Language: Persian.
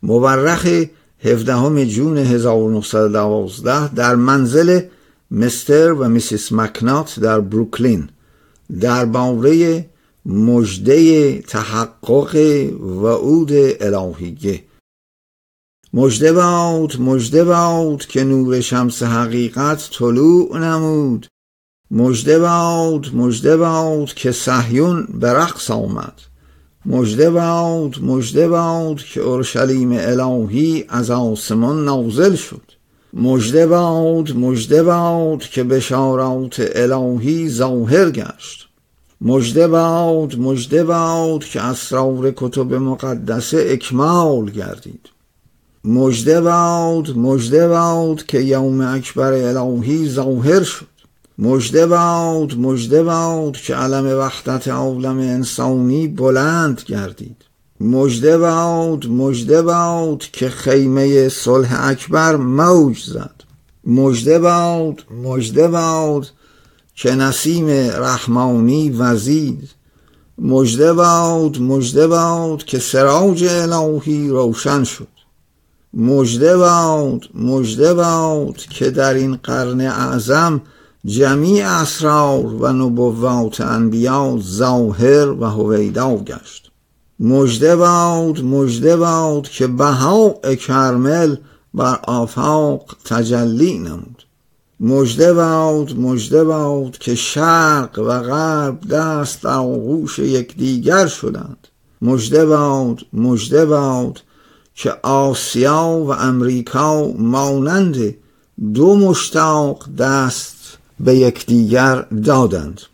مورخ 17 جون 1912 در منزل مستر و میسیس مکنات در بروکلین درباره مژده تحقق وعود الهیه: مژده باد که نور شمس حقیقت طلوع نمود. مژده باد که صهیون به رقص آمد. مژده باد که اورشلیم الهی از آسمان نازل شد. مژده باد که بشارات الهی ظاهر گشت. مژده باد که اسرار کتب مقدسه اکمال گردید. مژده باد که یوم اکبر الهی ظاهر شد. مژده باد که علم وحدت عالم انسانی بلند گردید. مژده باد که خیمه صلح اکبر موج زد. مژده باد که نسیم رحمانی وزید. مژده باد که سراج الهی روشن شد. مژده باد که در این قرن اعظم جمیع اسرار و نبوات انبیا ظاهر و هویدا گشت. مژده باد که بهاء کرمل بر آفاق تجلی نمود. مژده باد که شرق و غرب دست در آغوش یکدیگر شدند. مژده باد که آسیا و امریکا مانند دو مشتاق دست به یکدیگر دادند.